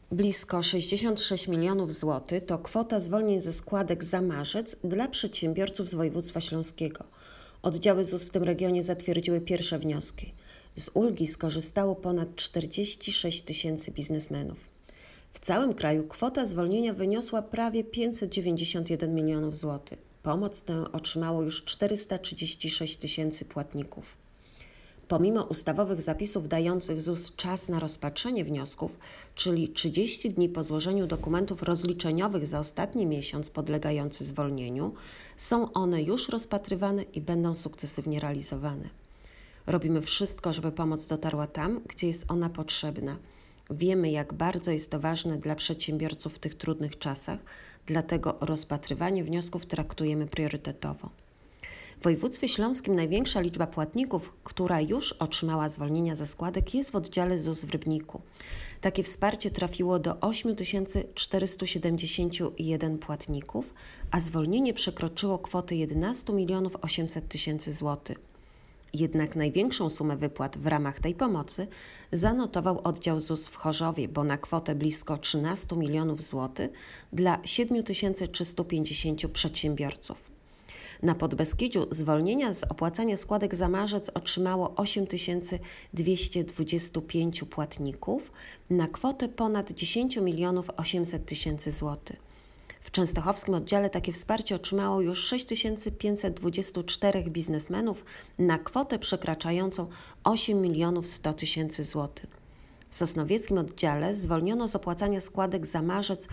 Blisko 66 milionów złotych to kwota zwolnień ze składek za marzec dla przedsiębiorców z województwa śląskiego. Oddziały ZUS w tym regionie zatwierdziły pierwsze wnioski. Z ulgi skorzystało ponad 46 tysięcy biznesmenów. W całym kraju kwota zwolnienia wyniosła prawie 591 milionów złotych. Pomoc tę otrzymało już 436 tysięcy płatników. Pomimo ustawowych zapisów dających ZUS czas na rozpatrzenie wniosków, czyli 30 dni po złożeniu dokumentów rozliczeniowych za ostatni miesiąc podlegający zwolnieniu, są one już rozpatrywane i będą sukcesywnie realizowane. Robimy wszystko, żeby pomoc dotarła tam, gdzie jest ona potrzebna. Wiemy, jak bardzo jest to ważne dla przedsiębiorców w tych trudnych czasach, dlatego rozpatrywanie wniosków traktujemy priorytetowo. W województwie śląskim największa liczba płatników, która już otrzymała zwolnienia ze składek, jest w oddziale ZUS w Rybniku. Takie wsparcie trafiło do 8471 płatników, a zwolnienie przekroczyło kwotę 11 800 tysięcy złotych. Jednak największą sumę wypłat w ramach tej pomocy zanotował oddział ZUS w Chorzowie, bo na kwotę blisko 13 milionów złotych dla 7350 przedsiębiorców. Na Podbeskidziu zwolnienia z opłacania składek za marzec otrzymało 8225 płatników na kwotę ponad 10 800 tysięcy złotych. W częstochowskim oddziale takie wsparcie otrzymało już 6524 biznesmenów na kwotę przekraczającą 8 100 tysięcy złotych. W sosnowieckim oddziale zwolniono z opłacania składek za marzec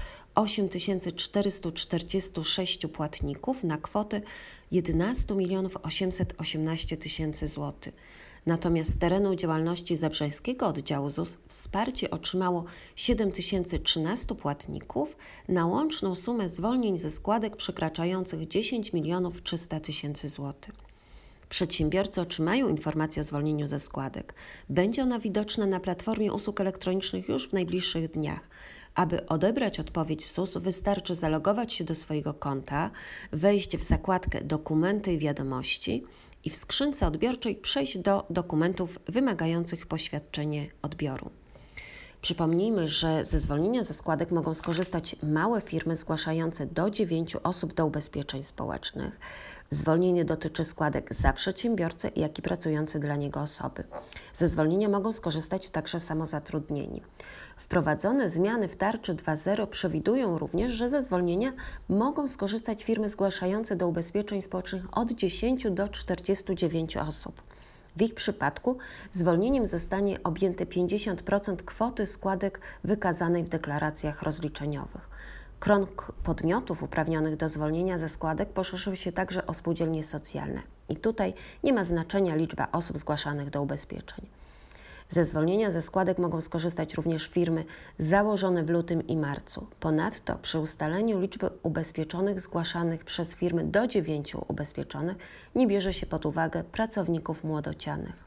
8446 płatników na kwotę 11 818 tysięcy złotych. Natomiast z terenu działalności zabrzeńskiego oddziału ZUS wsparcie otrzymało 7013 płatników na łączną sumę zwolnień ze składek przekraczających 10 300 tysięcy złotych. Przedsiębiorcy otrzymają informację o zwolnieniu ze składek. Będzie ona widoczna na platformie usług elektronicznych już w najbliższych dniach. Aby odebrać odpowiedź ZUS, wystarczy zalogować się do swojego konta, wejść w zakładkę Dokumenty i Wiadomości i w skrzynce odbiorczej przejść do dokumentów wymagających poświadczenie odbioru. Przypomnijmy, że ze zwolnienia ze składek mogą skorzystać małe firmy zgłaszające do 9 osób do ubezpieczeń społecznych. Zwolnienie dotyczy składek za przedsiębiorcę, jak i pracujące dla niego osoby. Ze zwolnienia mogą skorzystać także samozatrudnieni. Wprowadzone zmiany w tarczy 2.0 przewidują również, że ze zwolnienia mogą skorzystać firmy zgłaszające do ubezpieczeń społecznych od 10 do 49 osób. W ich przypadku zwolnieniem zostanie objęte 50% kwoty składek wykazanej w deklaracjach rozliczeniowych. Krąg podmiotów uprawnionych do zwolnienia ze składek poszerzył się także o spółdzielnie socjalne. I tutaj nie ma znaczenia liczba osób zgłaszanych do ubezpieczeń. Ze zwolnienia ze składek mogą skorzystać również firmy założone w lutym i marcu. Ponadto przy ustaleniu liczby ubezpieczonych zgłaszanych przez firmy do 9 ubezpieczonych nie bierze się pod uwagę pracowników młodocianych.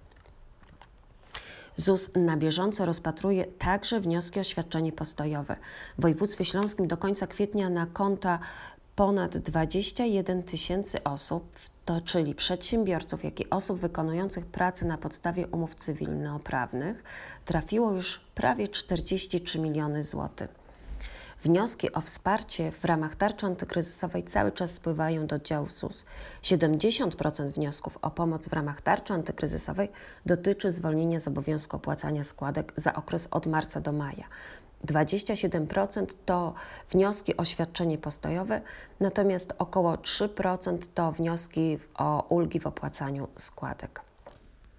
ZUS na bieżąco rozpatruje także wnioski o świadczenie postojowe. W województwie śląskim do końca kwietnia na konta ponad 21 tysięcy osób, czyli przedsiębiorców, jak i osób wykonujących pracę na podstawie umów cywilnoprawnych, trafiło już prawie 43 miliony złotych. Wnioski o wsparcie w ramach tarczy antykryzysowej cały czas spływają do oddziałów ZUS. 70% wniosków o pomoc w ramach tarczy antykryzysowej dotyczy zwolnienia z obowiązku opłacania składek za okres od marca do maja. 27% to wnioski o świadczenie postojowe, natomiast około 3% to wnioski o ulgi w opłacaniu składek.